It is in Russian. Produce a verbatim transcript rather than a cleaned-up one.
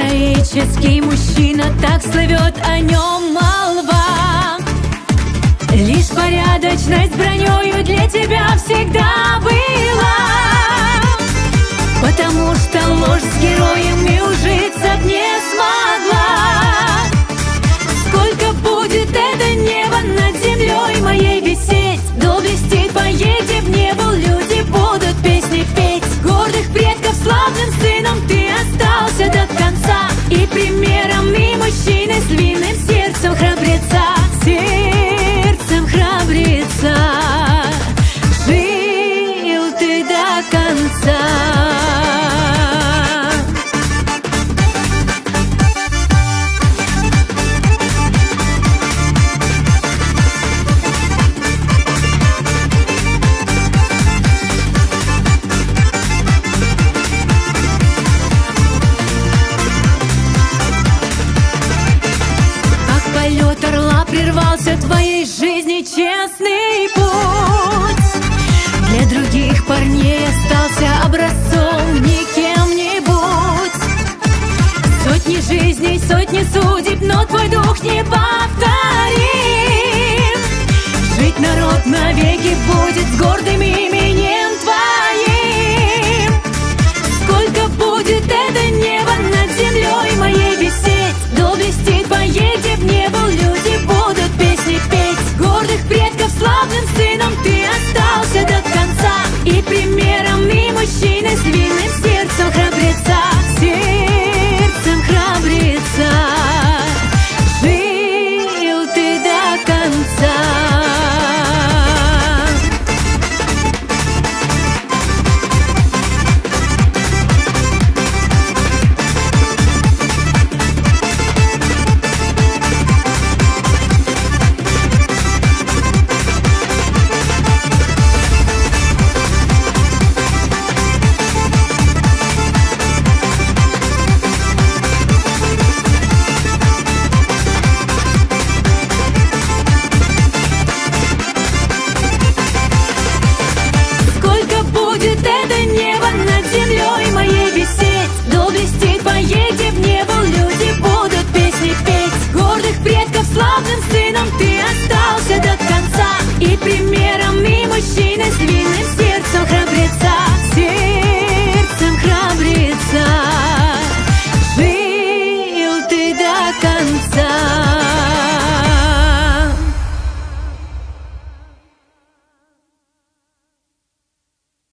Героический мужчина, так слывет о нем молва. Лишь порядочность бронёю для тебя всегда была, потому что ложь с героями ужиться б не смогла. Сколько будет это небо над землей моей висеть, до блестит, поедем в небо, люди будут песни петь. Гордых предков славным сыном ты остался до конца, и примером и мужчины с львиным сердцем храбреца, сердцем храбреца. Жил ты до конца. Полет орла прервался в твоей жизни честный путь. Для других парней остался образцом не кем-нибудь. Сотни жизней, сотни судеб, но твой дух не повторим. Жить народ навеки будет с гордым именем